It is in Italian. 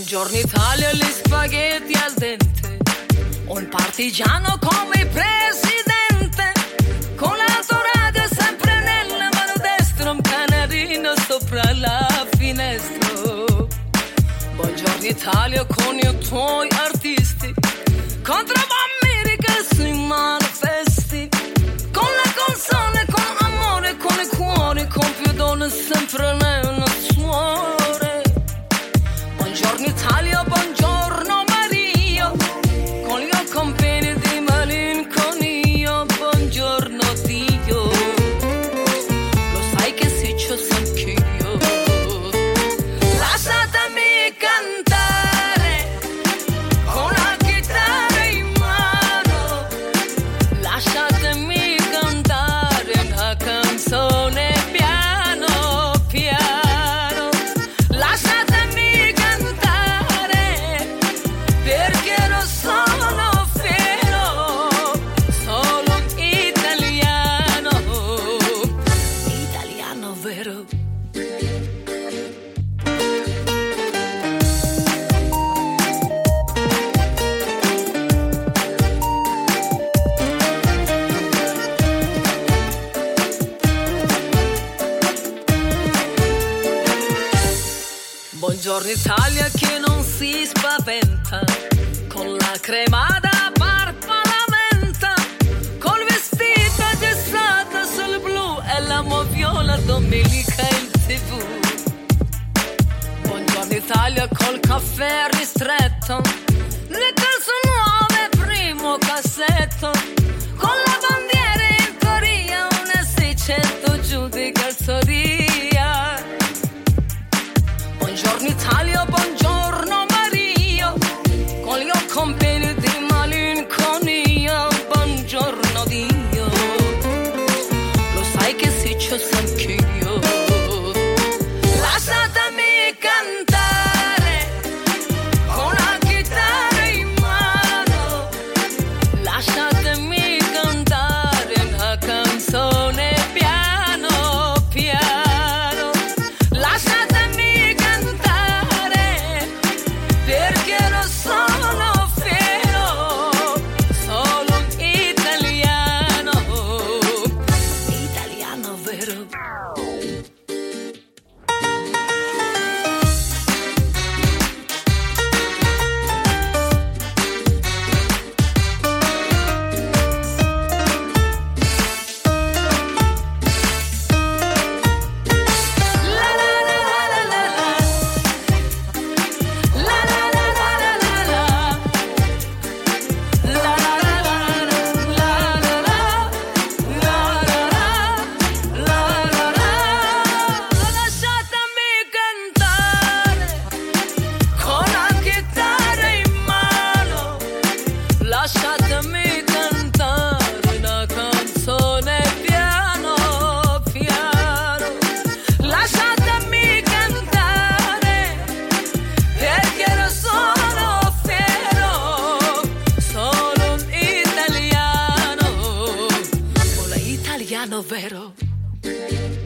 Buongiorno Italia, gli spaghetti al dente, un partigiano come presidente, con l'autoradio sempre nella mano destra, un canarino sopra la finestra. Buongiorno Italia con i tuoi artisti, contro bambini che si manifesti, con la canzone, con amore, con il cuore, con più donne sempre nella suore. Buongiorno Italia, buongiorno Maria, con gli compagni di malinconia, buongiorno Dio, lo sai che sì ci sono anch'io. Lasciatemi cantare con la chitarra in mano, lasciatemi cantare una canzone piano piano, lasciatemi cantare perché non sono fiero, solo italiano, italiano vero. Buongiorno Italia che non si spaventa, con la cremata barba la menta, col vestito gessato sul blu e la moviola domenica in TV. Buongiorno Italia col caffè ristretto, le calze nuove primo cassetto, con la bandiera in teoria, una 600 giù di calzoria. Buongiorno Italia, buongiorno Maria, con gli compagni di malinconia, buongiorno Dio, lo sai che sì ci sono anch'io. Lasciatemi cantare con la chitarra in mano, lasciatemi cantare una canzone piano piano, lasciatemi cantare perché non sono fiero, solo italiano, italiano vero. Lasciatemi cantare con la chitarra in mano, lasciatemi cantare una canzone piano piano, lasciatemi cantare perché non sono fiero, sono un italiano, un italiano vero.